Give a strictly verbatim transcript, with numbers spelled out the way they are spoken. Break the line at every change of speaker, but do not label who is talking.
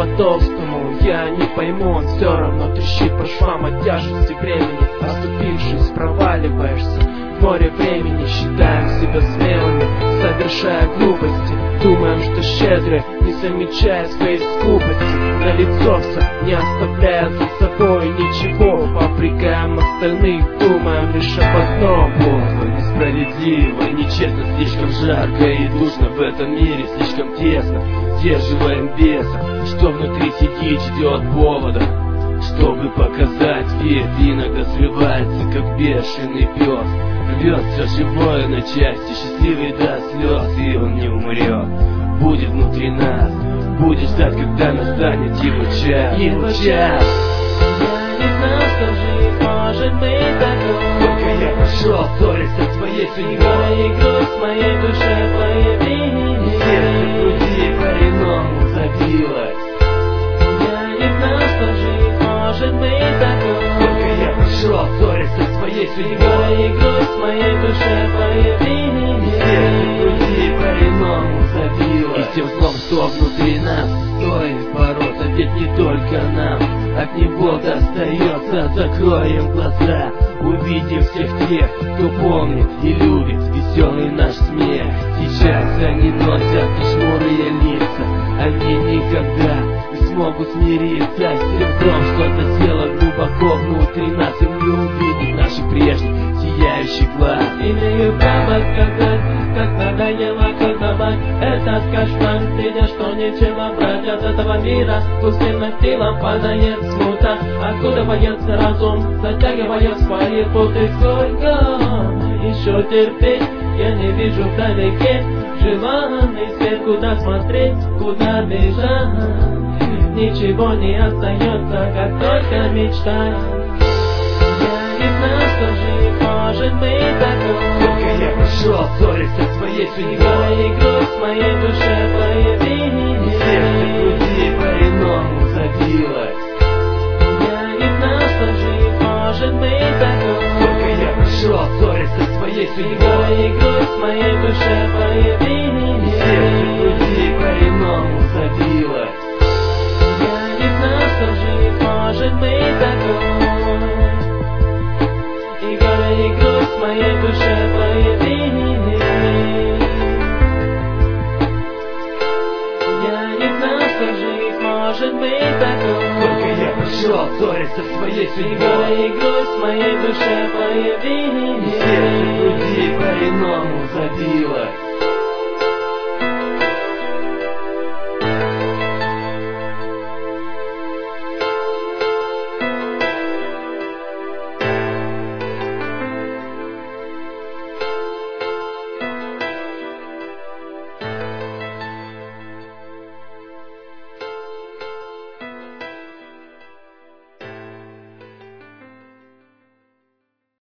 по-толстому, я не пойму, он все равно трещит по швам от тяжести времени. Оступившись, проваливаешься в море времени. Считаем себя смелыми, совершая глупости. Думаем, что щедры, не замечая своей скупости. На лицо все, не оставляя за собой ничего. Попрекаем остальных, думаем лишь об одном.
Плохо, несправедливо, нечестно, слишком жарко и душно в этом мире, слишком тесно. Сдерживаем беса, что внутри сидит, ждет повода, чтобы показать вид. Иногда срывается, как бешеный пес, рвет все живое на части, счастливый до слез, и он не умрет. Будет внутри нас, будет ждать, когда настанет его час. Его час.
Я не знал, что жизнь может быть такой.
Только я пошел, ссорясь со своей судьбой,
и грусть в моей душе появилась.
Сердце в груди по-иному забилось.
Я не знал, что жизнь может быть такой.
Только я пошел, ссорясь со своей судьбой,
и грусть в моей душе появилась.
Сердце в груди по-иному забилось. И тем злом, что внутри нас, стоит бороться, ведь не только нам от него достается. Закроем глаза, увидим всех тех, кто помнит и любит веселый наш смех. Сейчас они носят лишь хмурые лица, они никогда не смогут смириться с тем, что засело глубоко внутри нас. Им не увидеть наших прежних сияющих глаз.
Имею право сказать, как надоело колдовать этот кошмар, видя, что нечего брать от этого мира. Пустынным силам падает смута, откуда боится разум, затягивая свои путы. Сколько еще терпеть, я не вижу вдалеке желанный свет. Куда смотреть, куда бежать, ничего не остается, как только мечтать. Я не знал, что жизнь может быть такой.
Только я пошел, ссорясь со своей судьбой,
и грусть в моей душе появилась.
Сердце в груди по-иному забилось.
Я не знал, что жизнь может быть такой.
Только я пошел, ссорясь со своей судьбой,
и грусть в моей душе появилась.
Сердце в груди по-иному забилось.
Я не знал, что жизнь может быть такой. И горе, и грусть в моей душе появились. Я не знал, что жизнь может быть такой.
Только я пошел, ссорясь со своей
И
судьбой,
горе, и грусть в моей душе появились.
Сердце в груди по-иному забилось.